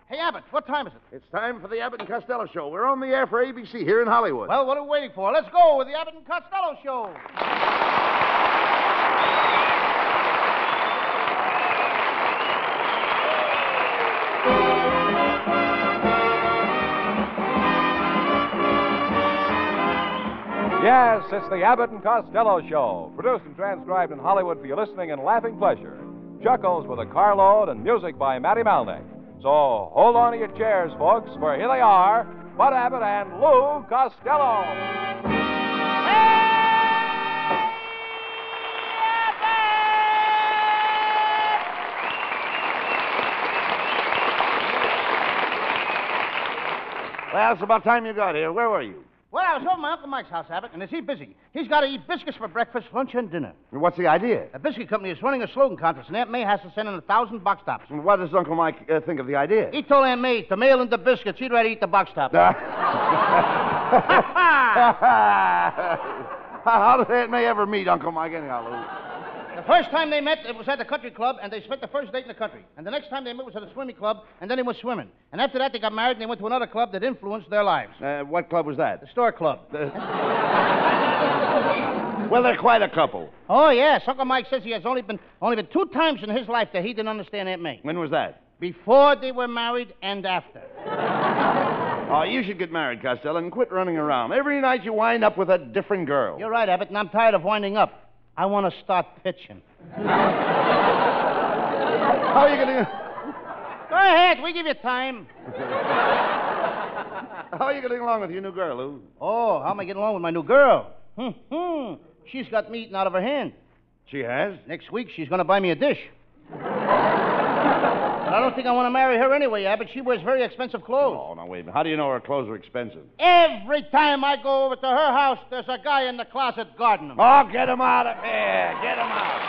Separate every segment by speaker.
Speaker 1: Hey, Abbott, what time is it?
Speaker 2: It's time for the Abbott and Costello Show. We're on the air for ABC here in Hollywood.
Speaker 1: Well, what are we waiting for? Let's go with the Abbott and Costello Show.
Speaker 3: Yes, it's the Abbott and Costello Show, produced and transcribed in Hollywood for your listening and laughing pleasure. Chuckles with a carload and music by Matty Malnick. So hold on to your chairs, folks, for here they are, Bud Abbott and Lou Costello.
Speaker 2: Well, it's about time you got here. Where were you?
Speaker 1: Well, I was over at my Uncle Mike's house, Abbott, and is he busy? He's got to eat biscuits for breakfast, lunch, and dinner.
Speaker 2: What's the idea?
Speaker 1: The biscuit company is running a slogan contest, and Aunt May has to send in 1,000 box tops.
Speaker 2: What does Uncle Mike think of the idea?
Speaker 1: He told Aunt May to mail in the biscuits. He'd rather eat the box tops.
Speaker 2: How did Aunt May ever meet Uncle Mike anyhow, Lou?
Speaker 1: The first time they met, it was at the country club, and they spent the first date in the country. And the next time they met was at a swimming club, and then they went swimming. And after that, they got married, and they went to another club that influenced their lives.
Speaker 2: What club was that?
Speaker 1: The store club.
Speaker 2: Well, they're quite a couple.
Speaker 1: Oh, yes. Uncle Mike says he has only been 2 times in his life that he didn't understand Aunt May.
Speaker 2: When was that?
Speaker 1: Before they were married and after.
Speaker 2: Oh, you should get married, Costello, and quit running around. Every night you wind up with a different girl.
Speaker 1: You're right, Abbott, and I'm tired of winding up. I want to start pitching.
Speaker 2: How are you going to...
Speaker 1: Go ahead. We give you time.
Speaker 2: How are you getting along with your new girl, Lou?
Speaker 1: Oh, how am I getting along with my new girl? She's got me eating out of her hand.
Speaker 2: She has?
Speaker 1: Next week, she's going to buy me a dish. But I don't think I want to marry her anyway, Abbott. She wears very expensive clothes.
Speaker 2: Oh, now, wait a minute. How do you know her clothes are expensive?
Speaker 1: Every time I go over to her house, there's a guy in the closet guarding them.
Speaker 2: Oh, get him out of here. Get him out.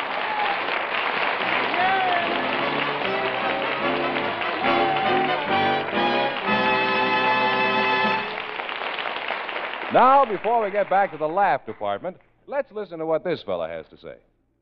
Speaker 3: Now, before we get back to the laugh department, let's listen to what this fella has to say.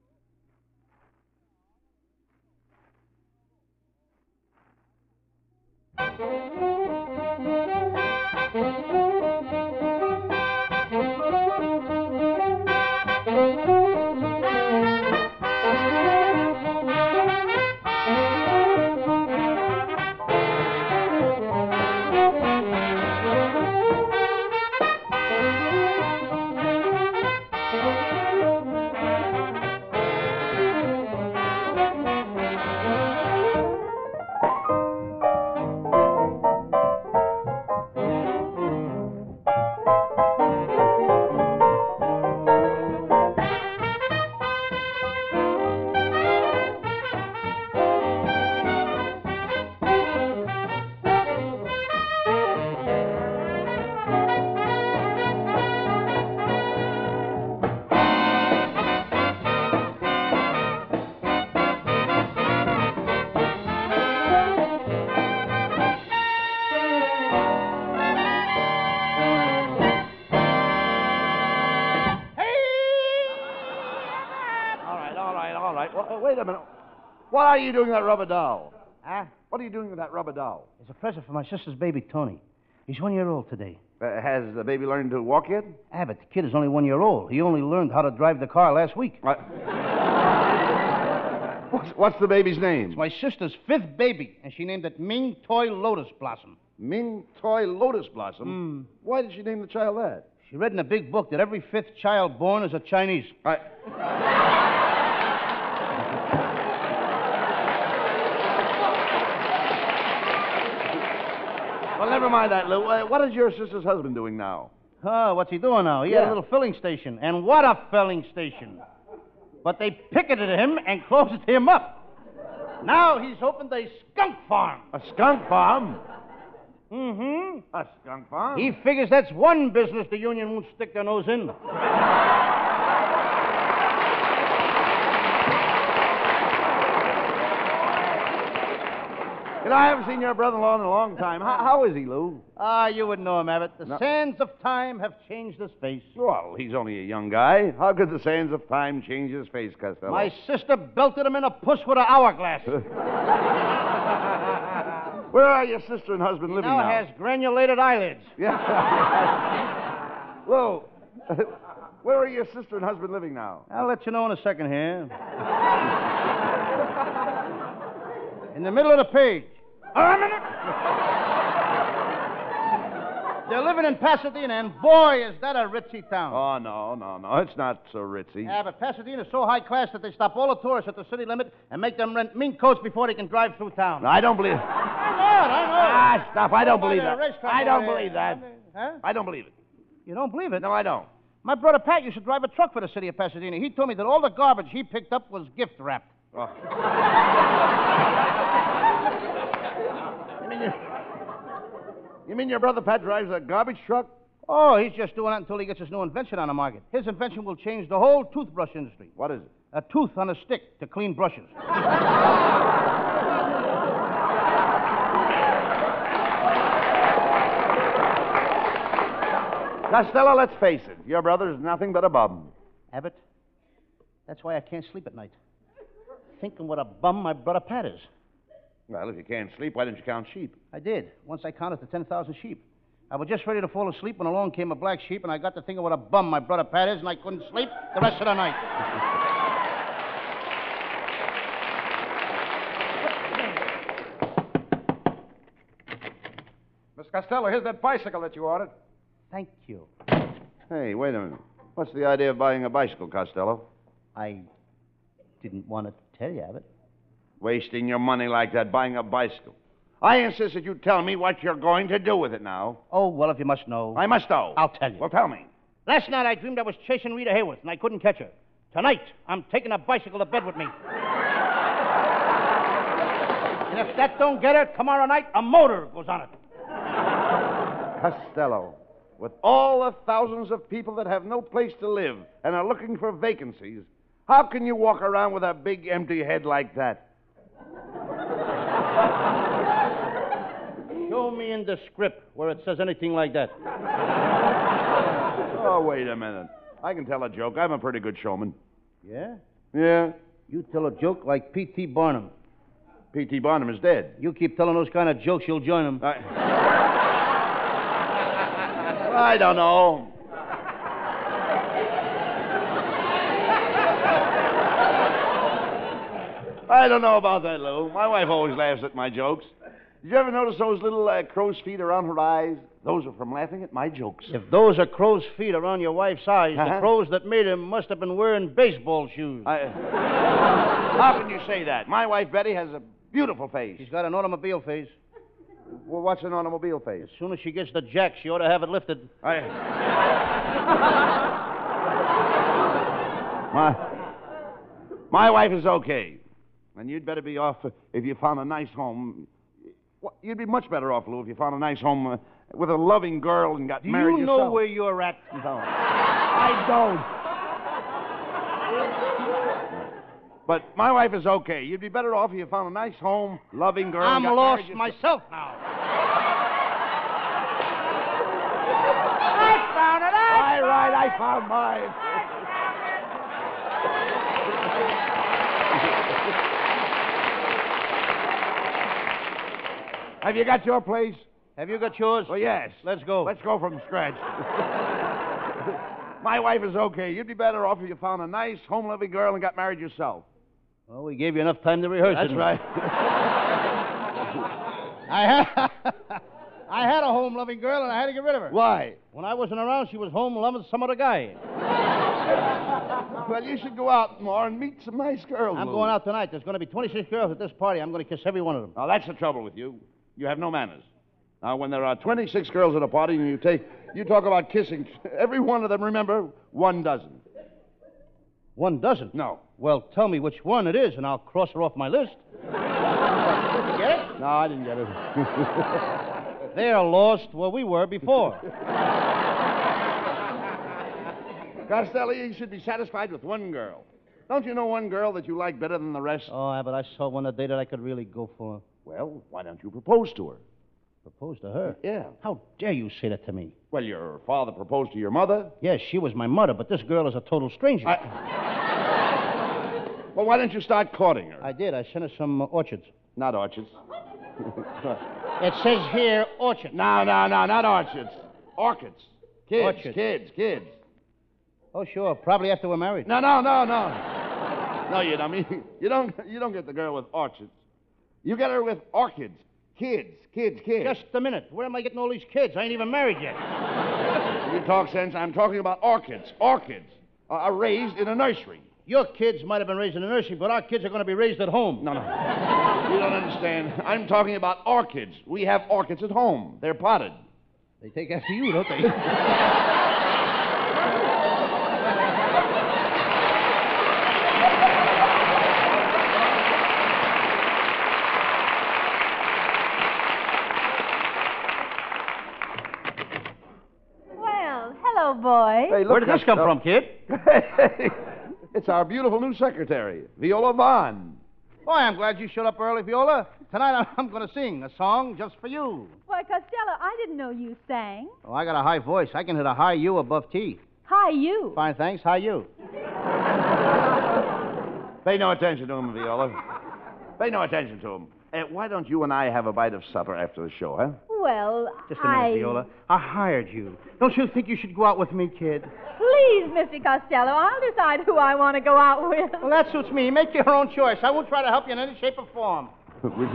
Speaker 2: Wait a minute. What are you doing with that rubber doll?
Speaker 1: Huh?
Speaker 2: What are you doing with that rubber doll?
Speaker 1: It's a present for my sister's baby, Tony. He's 1 year old today.
Speaker 2: Has the baby learned to walk yet?
Speaker 1: Abbott, the kid is only 1 year old. He only learned how to drive the car last week.
Speaker 2: What's the baby's name?
Speaker 1: It's my sister's 5th baby, and she named it Ming Toy Lotus Blossom.
Speaker 2: Ming Toy Lotus Blossom? Why did she name the child that?
Speaker 1: She read in a big book that every 5th child born is a Chinese.
Speaker 2: Well, never mind that, Lou. What is your sister's husband doing now?
Speaker 1: Oh, what's he doing now? He had a little filling station. And what a filling station. But they picketed him and closed him up. Now he's opened a skunk farm.
Speaker 2: A skunk farm?
Speaker 1: Mm-hmm.
Speaker 2: A skunk farm?
Speaker 1: He figures that's one business the union won't stick their nose in.
Speaker 2: You know, I haven't seen your brother-in-law in a long time. How is he, Lou?
Speaker 1: You wouldn't know him, Abbott. The sands of time have changed his face.
Speaker 2: Well, he's only a young guy. How could the sands of time change his face, Costello?
Speaker 1: My sister belted him in a puss with an hourglass.
Speaker 2: Where are your sister and husband living
Speaker 1: now
Speaker 2: now?
Speaker 1: has granulated eyelids.
Speaker 2: Yeah. Lou, where are your sister and husband living now?
Speaker 1: I'll let you know in a second here. In the middle of the page. A minute. They're living in Pasadena, and boy, is that a ritzy town.
Speaker 2: Oh, no. It's not so ritzy.
Speaker 1: Yeah, but Pasadena's so high class that they stop all the tourists at the city limit and make them rent mink coats before they can drive through town.
Speaker 2: No, I don't believe it.
Speaker 1: I know.
Speaker 2: Ah, stop. I don't believe
Speaker 1: By the
Speaker 2: that.
Speaker 1: racetrack
Speaker 2: I don't
Speaker 1: over
Speaker 2: believe
Speaker 1: there.
Speaker 2: that.
Speaker 1: Huh?
Speaker 2: I don't believe it.
Speaker 1: You don't believe it?
Speaker 2: No, I don't.
Speaker 1: My brother Pat used to drive a truck for the city of Pasadena. He told me that all the garbage he picked up was gift wrapped.
Speaker 2: Oh. You mean your brother Pat drives a garbage truck?
Speaker 1: Oh, he's just doing that until he gets his new invention on the market. His invention will change the whole toothbrush industry.
Speaker 2: What is it?
Speaker 1: A tooth on a stick to clean brushes.
Speaker 2: Costello, let's face it. Your brother's nothing but a bum.
Speaker 1: Abbott, that's why I can't sleep at night. Thinking what a bum my brother Pat is.
Speaker 2: Well, if you can't sleep, why didn't you count sheep?
Speaker 1: I did. Once I counted to 10,000 sheep. I was just ready to fall asleep when along came a black sheep, and I got to thinking what a bum my brother Pat is, and I couldn't sleep the rest of the night.
Speaker 3: Miss Costello, here's that bicycle that you ordered.
Speaker 1: Thank you.
Speaker 2: Hey, wait a minute. What's the idea of buying a bicycle, Costello?
Speaker 1: I didn't want to tell you, Abbott.
Speaker 2: Wasting your money like that buying a bicycle. I insist that you tell me what you're going to do with it now.
Speaker 1: Oh, well, if you must know.
Speaker 2: I must know.
Speaker 1: I'll tell you.
Speaker 2: Well, tell me.
Speaker 1: Last night I dreamed I was chasing Rita Hayworth, and I couldn't catch her. Tonight, I'm taking a bicycle to bed with me. And if that don't get her, tomorrow night, a motor goes on it.
Speaker 2: Costello, with all the thousands of people that have no place to live and are looking for vacancies, how can you walk around with a big empty head like that?
Speaker 1: Show me in the script where it says anything like that.
Speaker 2: Oh, wait a minute. I can tell a joke. I'm a pretty good showman.
Speaker 1: Yeah?
Speaker 2: Yeah?
Speaker 1: You tell a joke like P.T. Barnum.
Speaker 2: P.T. Barnum is dead.
Speaker 1: You keep telling those kind of jokes, you'll join him.
Speaker 2: I don't know. I don't know about that, Lou. My wife always laughs at my jokes. Did you ever notice those little crow's feet around her eyes? Those are from laughing at my jokes.
Speaker 1: If those are crow's feet around your wife's eyes, the crows that made him must have been wearing baseball shoes.
Speaker 2: How can you say that? My wife, Betty, has a beautiful face.
Speaker 1: She's got an automobile face.
Speaker 2: Well, what's an automobile face?
Speaker 1: As soon as she gets the jack, she ought to have it lifted.
Speaker 2: My wife is okay. And you'd better be off if you found a nice home. Well, you'd be much better off, Lou, if you found a nice home with a loving girl and got married
Speaker 1: Do you
Speaker 2: yourself.
Speaker 1: know where you're at?
Speaker 2: No. I don't. But my wife is okay. You'd be better off if you found a nice home, loving girl.
Speaker 1: I'm
Speaker 2: and got
Speaker 1: lost
Speaker 2: married
Speaker 1: myself now. I found it.
Speaker 2: I found mine. Have you got your place?
Speaker 1: Have you got yours?
Speaker 2: Well, yes.
Speaker 1: Let's go.
Speaker 2: Let's go from scratch. My wife is okay. You'd be better off if you found a nice, home-loving girl and got married yourself.
Speaker 1: Well, we gave you enough time to rehearse.
Speaker 2: That's right.
Speaker 1: I had a home-loving girl, and I had to get rid of her.
Speaker 2: Why?
Speaker 1: When I wasn't around, she was home loving some other guy.
Speaker 2: Well, you should go out more and meet some nice girls.
Speaker 1: I'm
Speaker 2: Lou.
Speaker 1: going out tonight. There's going to be 26 girls at this party. I'm going to kiss every one of them.
Speaker 2: Now, that's the trouble with you. You have no manners. Now, when there are 26 girls at a party and you talk about kissing, every one of them, remember, 1 dozen.
Speaker 1: 1 dozen?
Speaker 2: No.
Speaker 1: Well, tell me which one it is, and I'll cross her off my list. Did you get it?
Speaker 2: No, I didn't get it.
Speaker 1: They're lost where we were before.
Speaker 2: Costello, you should be satisfied with 1 girl. Don't you know 1 girl that you like better than the rest?
Speaker 1: Oh, but I saw one today that I could really go for.
Speaker 2: Well, why don't you propose to her?
Speaker 1: Propose to her?
Speaker 2: Yeah.
Speaker 1: How dare you say that to me?
Speaker 2: Well, your father proposed to your mother.
Speaker 1: Yes, she was my mother, but this girl is a total stranger.
Speaker 2: Well, why don't you start courting her?
Speaker 1: I did. I sent her some orchids.
Speaker 2: Not orchids.
Speaker 1: It says here orchard.
Speaker 2: No, not orchids. Orchids. Kids,
Speaker 1: Orchids.
Speaker 2: kids.
Speaker 1: Oh, sure. Probably after we're married.
Speaker 2: No. No, you dummy. You don't get the girl with orchids. You get her with orchids. Kids.
Speaker 1: Just a minute. Where am I getting all these kids? I ain't even married yet.
Speaker 2: You talk sense. I'm talking about orchids. Orchids are raised in a nursery.
Speaker 1: Your kids might have been raised in a nursery, but our kids are going to be raised at home.
Speaker 2: No. You don't understand. I'm talking about orchids. We have orchids at home. They're potted.
Speaker 1: They take after you, don't they?
Speaker 4: Well, hello, boys.
Speaker 2: Hey, look,
Speaker 1: Where did this come from, kid?
Speaker 2: It's our beautiful new secretary, Viola Vaughn.
Speaker 1: Boy, I'm glad you showed up early, Viola. Tonight I'm going to sing a song just for you.
Speaker 4: Why, Costello, I didn't know you sang.
Speaker 1: Oh, I got a high voice. I can hit a high U above T.
Speaker 4: Hi, you.
Speaker 1: Fine, thanks. High U.
Speaker 2: Pay no attention to him, Viola. Pay no attention to him. Why don't you and I have a bite of supper after the show, huh?
Speaker 4: Well,
Speaker 1: Just a minute, Viola. I hired you. Don't you think you should go out with me, kid?
Speaker 4: Please, Mr. Costello, I'll decide who I want to go out with.
Speaker 1: Well, that suits me. Make your own choice. I won't try to help you in any shape or form.
Speaker 2: With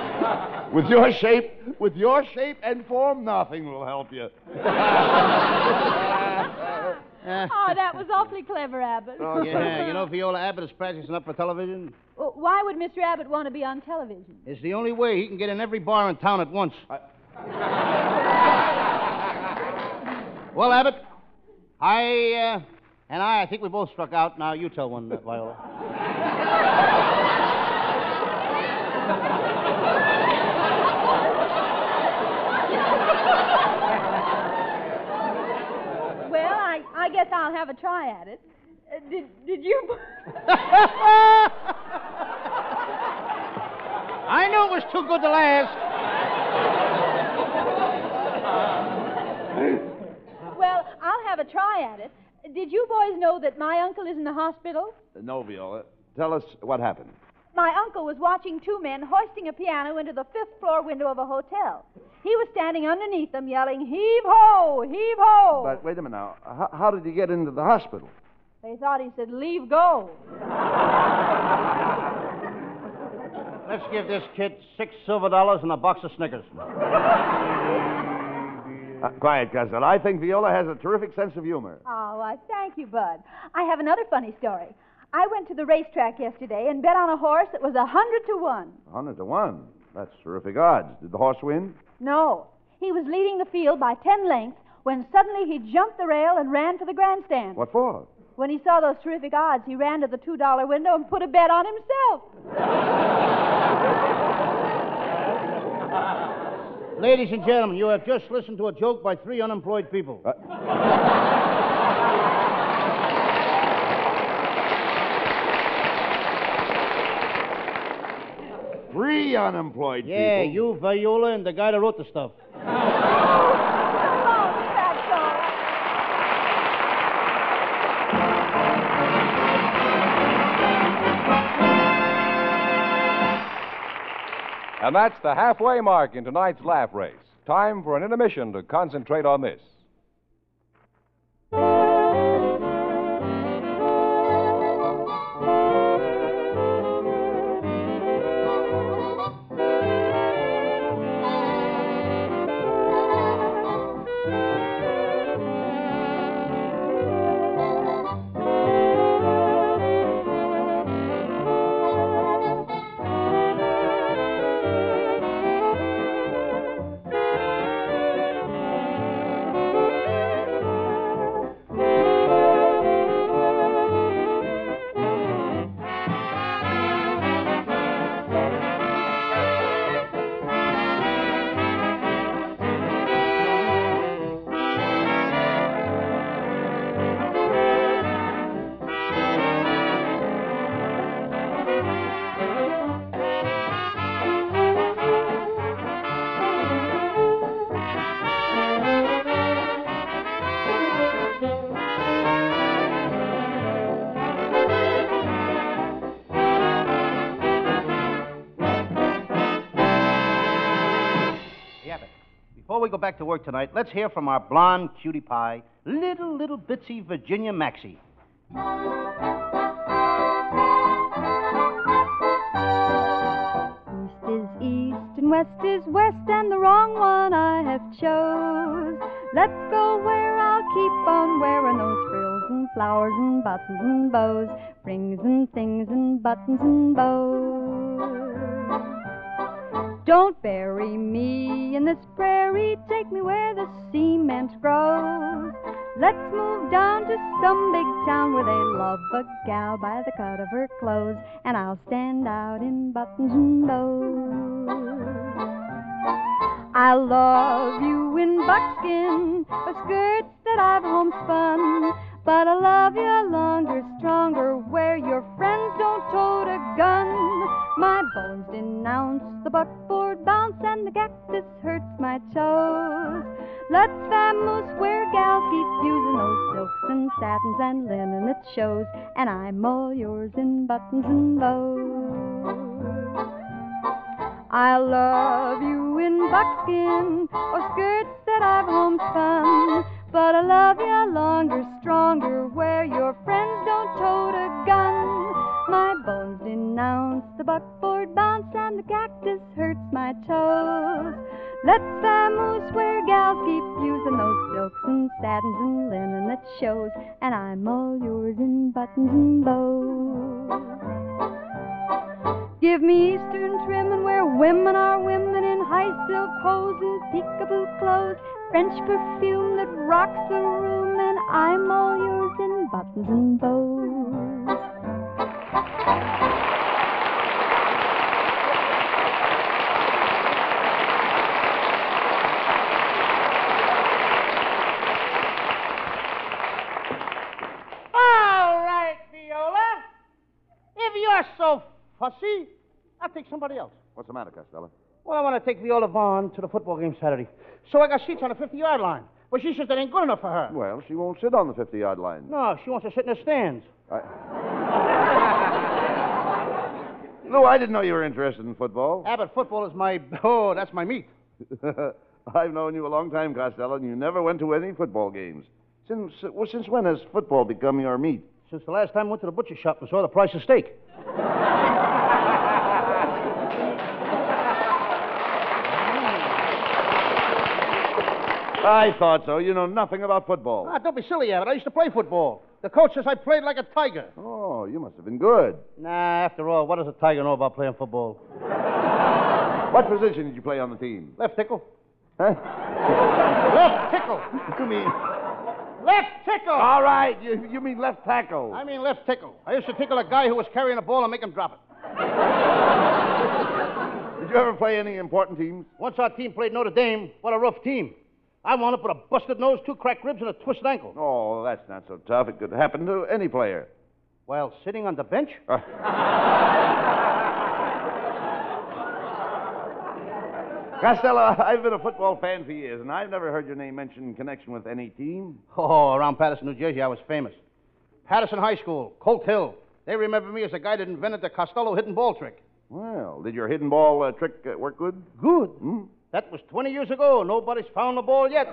Speaker 2: your shape and form, nothing will help you.
Speaker 4: Oh, that was awfully clever, Abbott.
Speaker 2: Oh,
Speaker 1: Yeah, you know, Viola, Abbott is practicing up for television.
Speaker 4: Well, why would Mr. Abbott want to be on television?
Speaker 1: It's the only way he can get in every bar in town at once. Well, Abbott, I think we both struck out. Now you tell one, Viola.
Speaker 4: Well, I guess I'll have a try at it. Did you...
Speaker 1: I knew it was too good to last.
Speaker 4: Well, I'll have a try at it. Did you boys know that my uncle is in the hospital?
Speaker 2: No, Viola. Tell us what happened.
Speaker 4: My uncle was watching two men hoisting a piano into the fifth-floor window of a hotel. He was standing underneath them yelling, "Heave-ho! Heave-ho!"
Speaker 2: But wait a minute now. How did he get into the hospital?
Speaker 4: They thought he said, "Leave go."
Speaker 1: Let's give this kid $6 silver and a box of Snickers.
Speaker 2: Quiet, Costello. I think Viola has a terrific sense of humor.
Speaker 4: Oh, I thank you, Bud. I have another funny story. I went to the racetrack yesterday and bet on a horse that was 100 to 1.
Speaker 2: 100 to 1. That's terrific odds. Did the horse win?
Speaker 4: No. He was leading the field by 10 lengths when suddenly he jumped the rail and ran for the grandstand.
Speaker 2: What for?
Speaker 4: When he saw those terrific odds, he ran to the $2 window and put a bet on himself.
Speaker 1: Ladies and gentlemen, you have just listened to a joke by 3 unemployed people.
Speaker 2: 3 unemployed people.
Speaker 1: Yeah, you, Viola, and the guy that wrote the stuff.
Speaker 4: Come on, Fatso.
Speaker 3: And that's the halfway mark in tonight's laugh race. Time for an intermission to concentrate on this.
Speaker 1: Before we go back to work tonight, let's hear from our blonde cutie pie, little bitsy Virginia Maxie.
Speaker 5: East is east and west is west, and the wrong one I have chose. Let's go where I'll keep on wearing those frills and flowers and buttons and bows, rings and things and buttons and bows. Don't bury me in this prairie, take me where the cement grows. Let's move down to some big town where they love a gal by the cut of her clothes, and I'll stand out in buttons and bows. I love you in buckskin, or skirts that I've homespun, but I love you longer, stronger, where your friends don't tote a gun. My bones denounce the buckboard bounce, and the cactus hurts my toes. Let's vamoose where gals keep using those silks and satins and linen that shows, and I'm all yours in buttons and bows. I love you in buckskin, or skirts that I've homespun, but I love you longer, stronger, where your friends don't tote a gun. My bones denounce the buckboard bounce, and the cactus hurts my toes. Let's vamoose where gals keep using those silks and satins and linen that shows, and I'm all yours in buttons and bows. Give me Eastern trimming where women are women in high silk hose and peekaboo clothes, French perfume that rocks the room, and I'm all yours in buttons and bows.
Speaker 1: All right, Viola. If you're so fussy, I'll take somebody else.
Speaker 2: What's the matter, Costello?
Speaker 1: Well, I want to take Viola Vaughn to the football game Saturday. So I got seats on the 50-yard line. But she says that ain't good enough for her.
Speaker 2: Well, she won't sit on the 50-yard line.
Speaker 1: No, she wants to sit in the stands.
Speaker 2: Lou, I didn't know you were interested in football.
Speaker 1: Abbott, football is my... Oh, that's my meat.
Speaker 2: I've known you a long time, Costello, and you never went to any football games. Since when has football become your meat?
Speaker 1: Since the last time I went to the butcher shop and saw the price of steak.
Speaker 2: I thought so. You know nothing about football.
Speaker 1: Ah, don't be silly, Abbott. I used to play football. The coach says I played like a tiger.
Speaker 2: Oh, you must have been good.
Speaker 1: Nah, after all, what does a tiger know about playing football?
Speaker 2: What position did you play on the team?
Speaker 1: Left tickle.
Speaker 2: Huh?
Speaker 1: Left tickle.
Speaker 2: You mean...
Speaker 1: Left tickle.
Speaker 2: All right, you mean left tackle.
Speaker 1: I mean left tickle. I used to tickle a guy who was carrying a ball and make him drop it.
Speaker 2: Did you ever play any important teams?
Speaker 1: Once our team played Notre Dame, what a rough team. I wound up with a busted nose, 2 cracked ribs, and a twisted ankle.
Speaker 2: Oh, that's not so tough. It could happen to any player.
Speaker 1: While sitting on the bench?
Speaker 2: Costello, I've been a football fan for years, and I've never heard your name mentioned in connection with any team.
Speaker 1: Oh, around Patterson, New Jersey, I was famous. Patterson High School, Colt Hill. They remember me as the guy that invented the Costello hidden ball trick.
Speaker 2: Well, did your hidden ball trick work good?
Speaker 1: Good.
Speaker 2: Hmm?
Speaker 1: That was 20 years ago. Nobody's found the ball yet.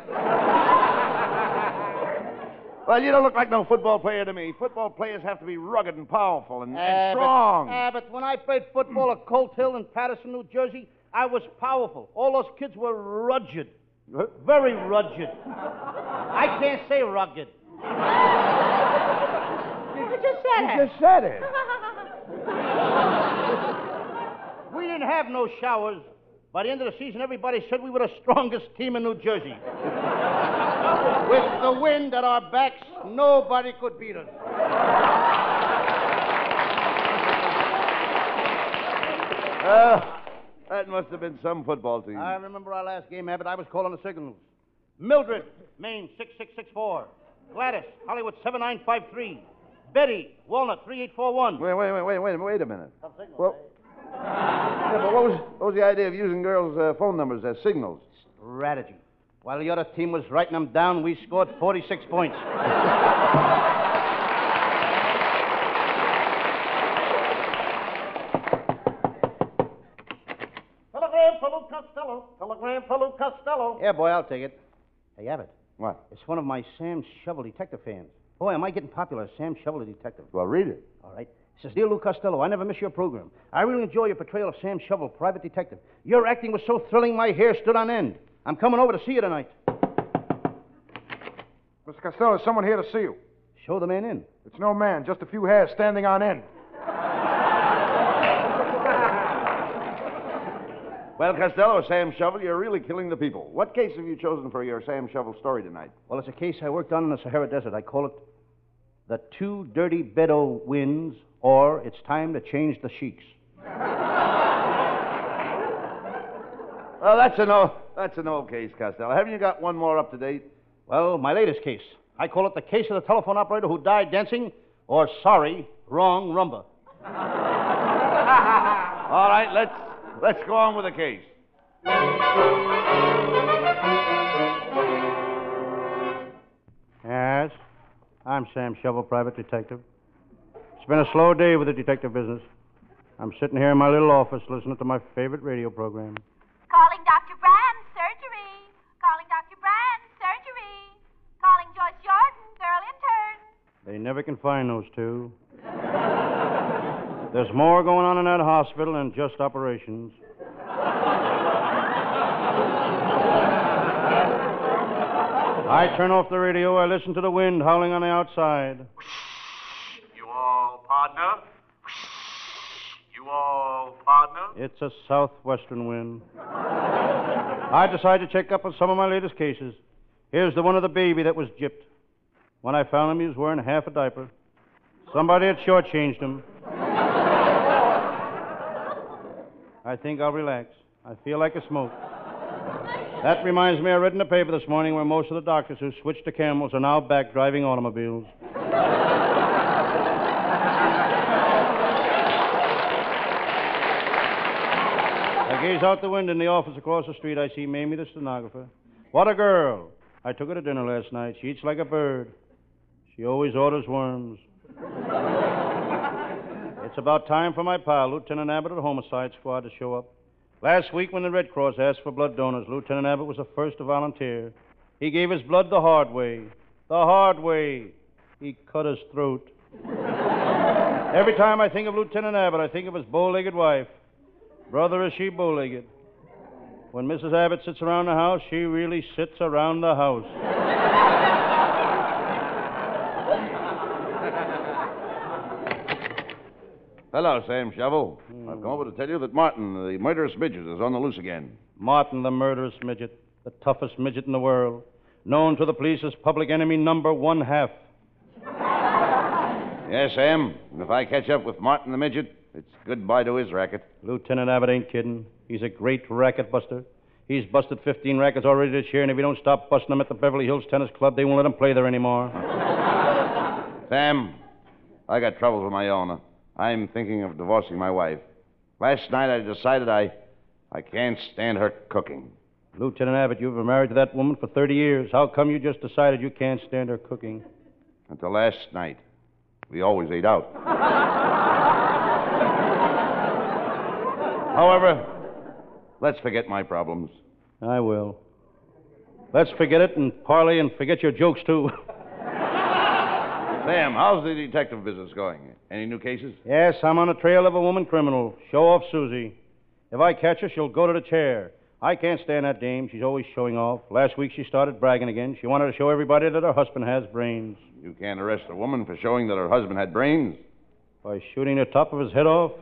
Speaker 2: Well, you don't look like no football player to me. Football players have to be rugged and powerful and strong.
Speaker 1: But when I played football at Colt Hill in Patterson, New Jersey, I was powerful. All those kids were rugged. Very rugged. I can't say rugged. You just said it.
Speaker 2: You just said it.
Speaker 1: We didn't have no showers. By the end of the season, everybody said we were the strongest team in New Jersey. With the wind at our backs, nobody could beat us.
Speaker 2: That must have been some football team.
Speaker 1: I remember our last game, Abbott. I was calling the signals. Mildred, Maine 6664. Gladys, Hollywood 7953. Betty, Walnut 3841.
Speaker 2: Wait a minute. Well, yeah, but what was the idea of using girls' phone numbers as signals?
Speaker 1: Strategy. While the other team was writing them down, we scored 46 points.
Speaker 6: Telegram for Lou Costello. Telegram for Lou
Speaker 1: Lou Costello.
Speaker 6: Yeah, boy, I'll take it. Hey, Abbott,
Speaker 2: What?
Speaker 6: it's one of my Sam Shovel detective fans. Boy, am I getting popular, Sam Shovel the detective.
Speaker 2: Well, read it.
Speaker 6: All right. It says, Dear Lou Costello, I never miss your program. I really enjoy your portrayal of Sam Shovel, private detective. Your acting was so thrilling, my hair stood on end. I'm coming over to see you tonight.
Speaker 7: Mr. Costello, there's someone here to see you.
Speaker 6: Show the man in.
Speaker 7: It's no man, just a few hairs standing on end.
Speaker 2: Well, Costello, Sam Shovel, you're really killing the people. What case have you chosen for your Sam Shovel story tonight?
Speaker 6: Well, it's a case I worked on in the Sahara Desert. I call it The Two Dirty Bedouins, or It's Time to Change the Sheiks.
Speaker 2: Well, that's an old case, Costello. Haven't you got one more up to date?
Speaker 6: Well, my latest case. I call it the case of the telephone operator who died dancing, or sorry, wrong rumba.
Speaker 2: All right, let's go on with the case.
Speaker 6: Yes, I'm Sam Shovel, private detective. It's been a slow day with the detective business. I'm sitting here in my little office listening to my favorite radio program.
Speaker 8: Calling Dr. Brand, surgery. Calling Dr. Brand, surgery. Calling Joyce Jordan, girl intern.
Speaker 6: They never can find those two. There's more going on in that hospital than just operations. I turn off the radio. I listen to the wind howling on the outside.
Speaker 9: You all partner? You all partner?
Speaker 6: It's a southwestern wind. I decided to check up on some of my latest cases. Here's the one of the baby that was gypped. When I found him, he was wearing half a diaper. Somebody had shortchanged him. I think I'll relax. I feel like a smoke. That reminds me, I read in the paper this morning where most of the doctors who switched to camels are now back driving automobiles. I gaze out the window in the office across the street. I see Mamie, the stenographer. What a girl. I took her to dinner last night. She eats like a bird. She always orders worms. It's about time for my pal, Lieutenant Abbott of the Homicide Squad, to show up. Last week when the Red Cross asked for blood donors, Lieutenant Abbott was the first to volunteer. He gave his blood the hard way. The hard way. He cut his throat. Every time I think of Lieutenant Abbott, I think of his bow-legged wife. Brother, is she bow-legged. When Mrs. Abbott sits around the house, she really sits around the house.
Speaker 2: Hello, Sam Shovel. I've come over to tell you that Martin, the murderous midget, is on the loose again.
Speaker 6: Martin, the murderous midget, the toughest midget in the world, known to the police as public enemy number 1/2.
Speaker 2: Yes, Sam. And if I catch up with Martin the midget, it's goodbye to his racket.
Speaker 6: Lieutenant Abbott ain't kidding. He's a great racket buster. He's busted 15 rackets already this year, and if he don't stop busting them at the Beverly Hills Tennis Club, they won't let him play there anymore.
Speaker 2: Sam, I got troubles of my own. I'm thinking of divorcing my wife. Last night I decided I can't stand her cooking.
Speaker 6: Lieutenant Abbott, you've been married to that woman for 30 years. How come you just decided you can't stand her cooking?
Speaker 2: Until last night. We always ate out. However, let's forget my problems.
Speaker 6: I will. Let's forget it and parley and forget your jokes, too.
Speaker 2: Sam, how's the detective business going? Any new cases?
Speaker 6: Yes, I'm on the trail of a woman criminal. Show off Susie. If I catch her, she'll go to the chair. I can't stand that dame. She's always showing off. Last week she started bragging again. She wanted to show everybody that her husband has brains.
Speaker 2: You can't arrest a woman for showing that her husband had brains.
Speaker 6: By shooting the top of his head off?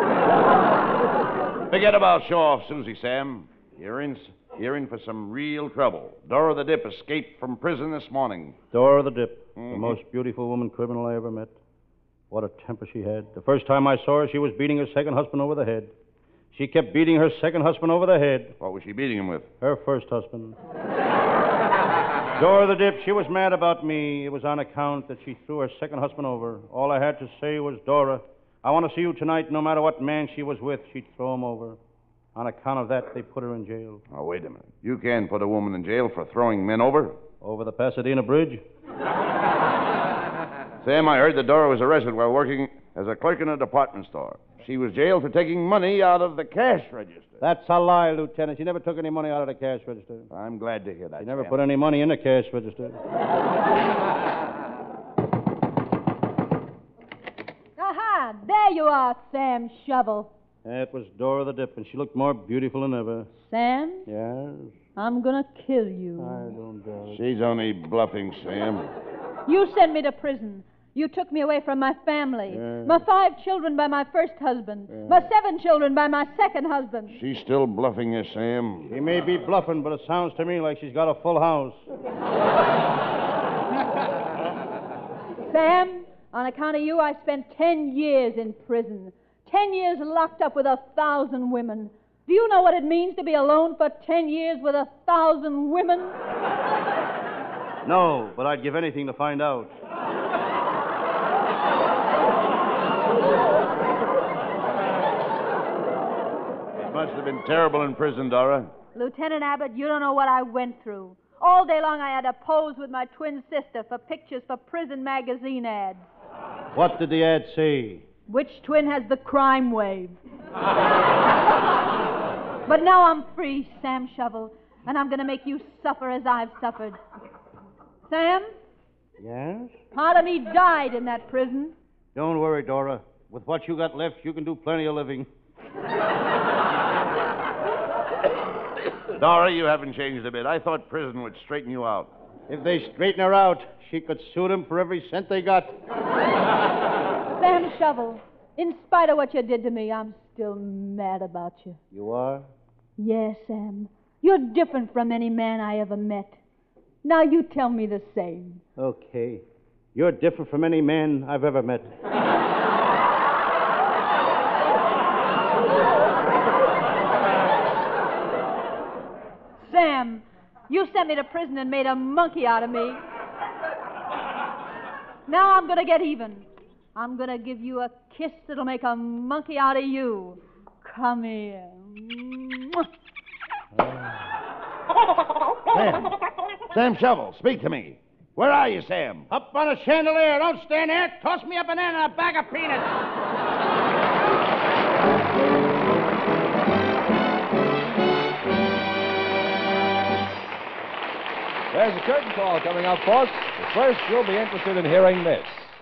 Speaker 2: Forget about show off Susie, Sam. You're in for some real trouble. Dora the Dip escaped from prison this morning.
Speaker 6: Dora the Dip, the most beautiful woman criminal I ever met. What a temper she had. The first time I saw her, she was beating her second husband over the head. She kept beating her second husband over the head.
Speaker 2: What was she beating him with?
Speaker 6: Her first husband. Dora the Dip, she was mad about me. It was on account that she threw her second husband over. All I had to say was, Dora, I want to see you tonight. No matter what man she was with, she'd throw him over. On account of that, they put her in jail.
Speaker 2: Oh, wait a minute. You can't put a woman in jail for throwing men over.
Speaker 6: Over the Pasadena Bridge?
Speaker 2: Sam, I heard that Dora was arrested while working as a clerk in a department store. she was jailed for taking money out of the cash register.
Speaker 6: That's a lie, Lieutenant. She never took any money out of the cash register.
Speaker 2: I'm glad to hear that.
Speaker 6: She never
Speaker 2: Sam.
Speaker 6: put any money in the cash register.
Speaker 4: Aha! There you are, Sam Shovel.
Speaker 6: That was Dora the Dip, and she looked more beautiful than ever.
Speaker 4: Sam,
Speaker 6: Yes?
Speaker 4: I'm gonna kill you.
Speaker 6: I don't doubt it.
Speaker 2: She's only bluffing, Sam.
Speaker 4: You sent me to prison. You took me away from my family.
Speaker 6: Yeah.
Speaker 4: My 5 children by my first husband. My 7 children by my second husband.
Speaker 2: She's still bluffing you, Sam.
Speaker 6: She may be bluffing, but it sounds to me like she's got a full house.
Speaker 4: Sam, on account of you, I spent 10 years in prison. 10 years locked up with 1,000 women. Do you know what it means to be alone for 10 years with 1,000 women?
Speaker 6: No, but I'd give anything to find out.
Speaker 2: It must have been terrible in prison, Dora.
Speaker 4: Lieutenant Abbott, you don't know what I went through. All day long I had to pose with my twin sister for pictures for prison magazine ads.
Speaker 6: What did the ad say?
Speaker 4: Which twin has the crime wave? But now I'm free, Sam Shovel, and I'm going to make you suffer as I've suffered. Sam,
Speaker 6: Yes?
Speaker 4: part of me died in that prison.
Speaker 6: Don't worry, Dora. With what you got left, you can do plenty of living.
Speaker 2: Dora, you haven't changed a bit. I thought prison would straighten you out.
Speaker 6: If they straighten her out, she could sue them for every cent they got.
Speaker 4: Sam Shovel, in spite of what you did to me, I'm still mad about you.
Speaker 6: You are?
Speaker 4: Yes, Sam. You're different from any man I ever met. Now you tell me the same.
Speaker 6: Okay. You're different from any man I've ever met.
Speaker 4: Sam, you sent me to prison and made a monkey out of me. Now I'm going to get even. I'm going to give you a kiss that'll make a monkey out of you. Come here.
Speaker 2: Sam Shovel, speak to me. Where are you, Sam?
Speaker 1: Up on a chandelier. Don't stand there. Toss me a banana and a bag of peanuts.
Speaker 3: There's a curtain call coming up, folks. But first, you'll be interested in hearing this.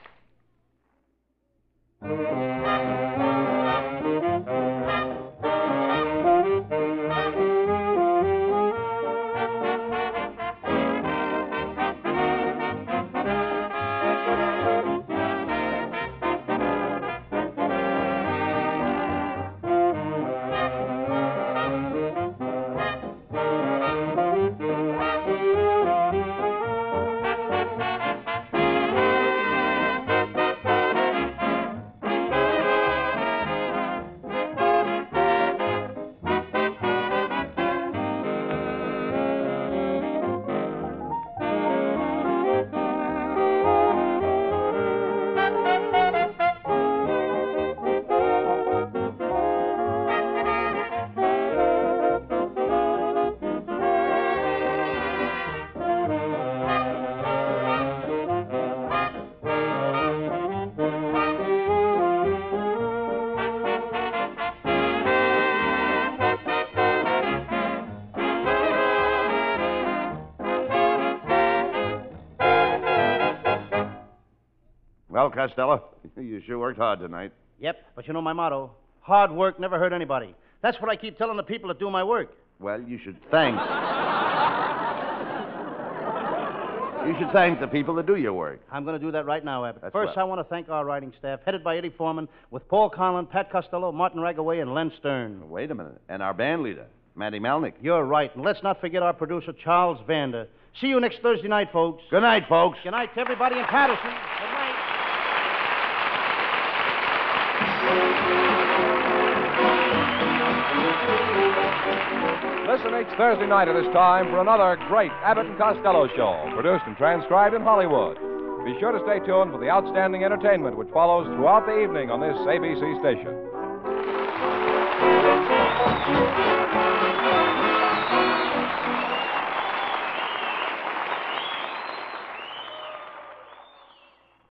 Speaker 2: Well, Costello, you sure worked hard tonight.
Speaker 1: Yep, but you know my motto. Hard work never hurt anybody. That's what I keep telling the people that do my work.
Speaker 2: Well, you should thank... You should thank the people that do your work.
Speaker 1: I'm going to do that right now, Abbott.
Speaker 2: That's
Speaker 1: First,
Speaker 2: well.
Speaker 1: I want to thank our writing staff, headed by Eddie Foreman, with Paul Conlon, Pat Costello, Martin Ragaway, and Len Stern.
Speaker 2: Wait a minute. And our band leader, Matty Malnick.
Speaker 1: You're right. And let's not forget our producer, Charles Vander. See you next Thursday night, folks.
Speaker 2: Good night, folks.
Speaker 1: Good night to everybody in Patterson. Good night.
Speaker 3: Listen each Thursday night at this time for another great Abbott and Costello show, produced and transcribed in Hollywood. Be sure to stay tuned for the outstanding entertainment which follows throughout the evening on this ABC station.